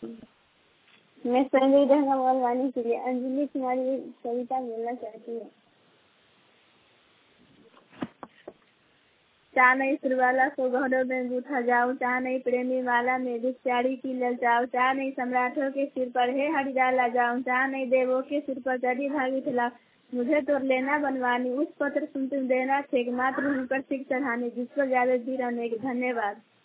मैं संगीता का बोलवाने के लिए अंजलि कुमारी कविता बोलना चाहती हूँ। चा नहीं सुरवाला सो गहनों में गूथा जाऊँ, चा नहीं प्रेमी माला में भिक्षारी की ललचाऊँ, चा नहीं सम्राटों के सिर पर है हरि डाला जाऊँ, चा नहीं देवों के सिर पर चढ़ी भागी खिलाऊँ। मुझे तो लेना बनवानी उस पत्र सुन तुम देना थे, मात्र उन पर सिख चढ़ानी जिस पर ज्यादा धीर अनेक। धन्यवाद।